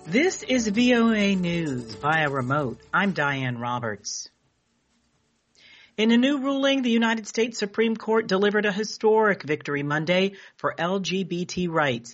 This is VOA News via remote. I'm Diane Roberts. In a new ruling, the United States Supreme Court delivered a historic victory Monday for LGBT rights,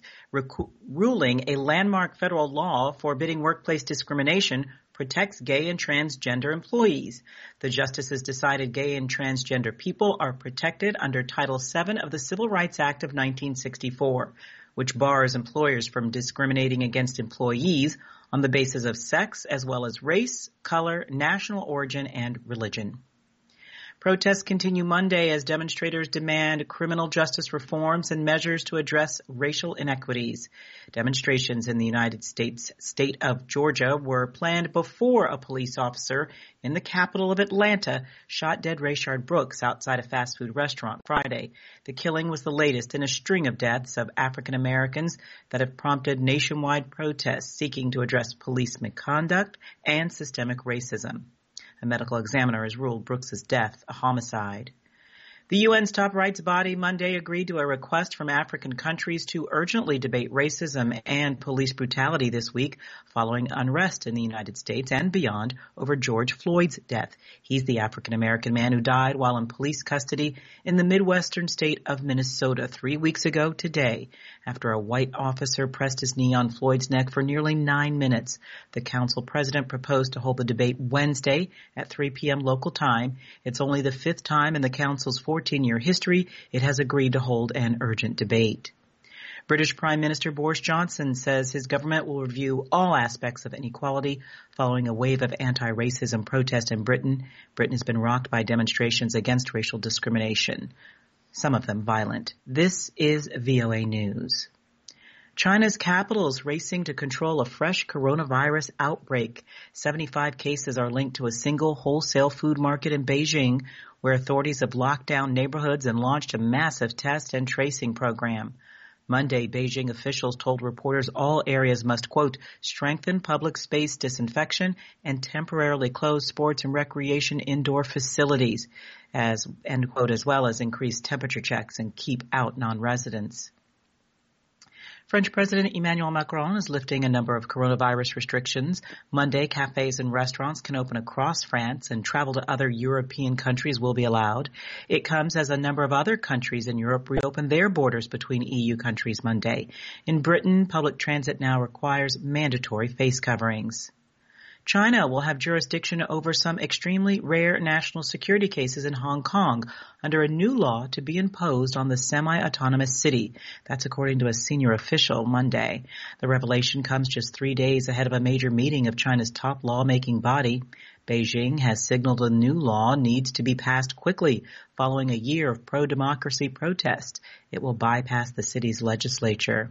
ruling a landmark federal law forbidding workplace discrimination protects gay and transgender employees. The justices decided gay and transgender people are protected under Title VII of the Civil Rights Act of 1964, which bars employers from discriminating against employees on the basis of sex as well as race, color, national origin, and religion. Protests continue Monday as demonstrators demand criminal justice reforms and measures to address racial inequities. Demonstrations in the United States state of Georgia were planned before a police officer in the capital of Atlanta shot dead Rayshard Brooks outside a fast food restaurant Friday. The killing was the latest in a string of deaths of African Americans that have prompted nationwide protests seeking to address police misconduct and systemic racism. A medical examiner has ruled Brooks' death a homicide. The UN's top rights body Monday agreed to a request from African countries to urgently debate racism and police brutality this week following unrest in the United States and beyond over George Floyd's death. He's the African-American man who died while in police custody in the Midwestern state of Minnesota 3 weeks ago today after a white officer pressed his knee on Floyd's neck for nearly 9 minutes. The council president proposed to hold the debate Wednesday at 3 p.m. local time. It's only the fifth time in the council's 14-year history it has agreed to hold an urgent debate. British Prime Minister Boris Johnson says his government will review all aspects of inequality following a wave of anti-racism protest in Britain. Britain has been rocked by demonstrations against racial discrimination, some of them violent. This is VOA News. China's capital is racing to control a fresh coronavirus outbreak. 75 cases are linked to a single wholesale food market in Beijing, where authorities have locked down neighborhoods and launched a massive test and tracing program. Monday, Beijing officials told reporters all areas must, quote, strengthen public space disinfection and temporarily close sports and recreation indoor facilities, as, end quote, as well as increase temperature checks and keep out non-residents. French President Emmanuel Macron is lifting a number of coronavirus restrictions. Monday, cafes and restaurants can open across France and travel to other European countries will be allowed. It comes as a number of other countries in Europe reopen their borders between EU countries Monday. In Britain, public transit now requires mandatory face coverings. China will have jurisdiction over some extremely rare national security cases in Hong Kong under a new law to be imposed on the semi-autonomous city. That's according to a senior official Monday. The revelation comes just 3 days ahead of a major meeting of China's top lawmaking body. Beijing has signaled a new law needs to be passed quickly following a year of pro-democracy protests. It will bypass the city's legislature.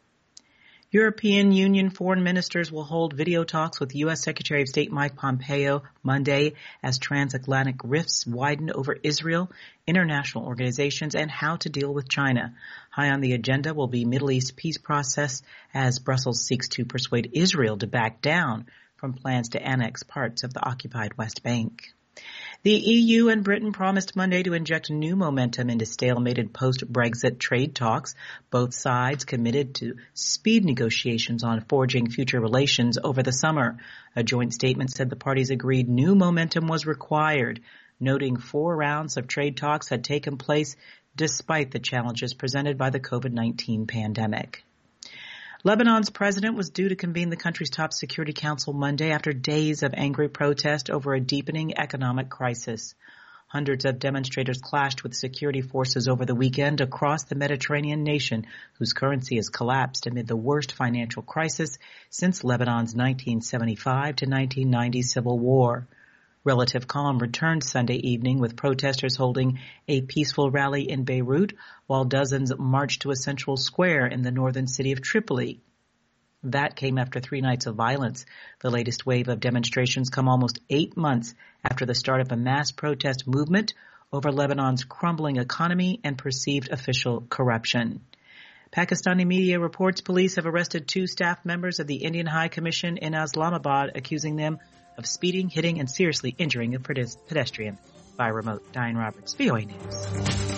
European Union foreign ministers will hold video talks with U.S. Secretary of State Mike Pompeo Monday as transatlantic rifts widen over Israel, international organizations, and how to deal with China. High on the agenda will be Middle East peace process as Brussels seeks to persuade Israel to back down from plans to annex parts of the occupied West Bank. The EU and Britain promised Monday to inject new momentum into stalemated post-Brexit trade talks. Both sides committed to speed negotiations on forging future relations over the summer. A joint statement said the parties agreed new momentum was required, noting 4 rounds of trade talks had taken place despite the challenges presented by the COVID-19 pandemic. Lebanon's president was due to convene the country's top Security Council Monday after days of angry protest over a deepening economic crisis. Hundreds of demonstrators clashed with security forces over the weekend across the Mediterranean nation, whose currency has collapsed amid the worst financial crisis since Lebanon's 1975 to 1990 civil war. Relative calm returned Sunday evening with protesters holding a peaceful rally in Beirut while dozens marched to a central square in the northern city of Tripoli. That came after 3 nights of violence. The latest wave of demonstrations come almost 8 months after the start of a mass protest movement over Lebanon's crumbling economy and perceived official corruption. Pakistani media reports police have arrested 2 staff members of the Indian High Commission in Islamabad, accusing them of speeding, hitting, and seriously injuring a pedestrian. By remote, Diane Roberts, VOA News.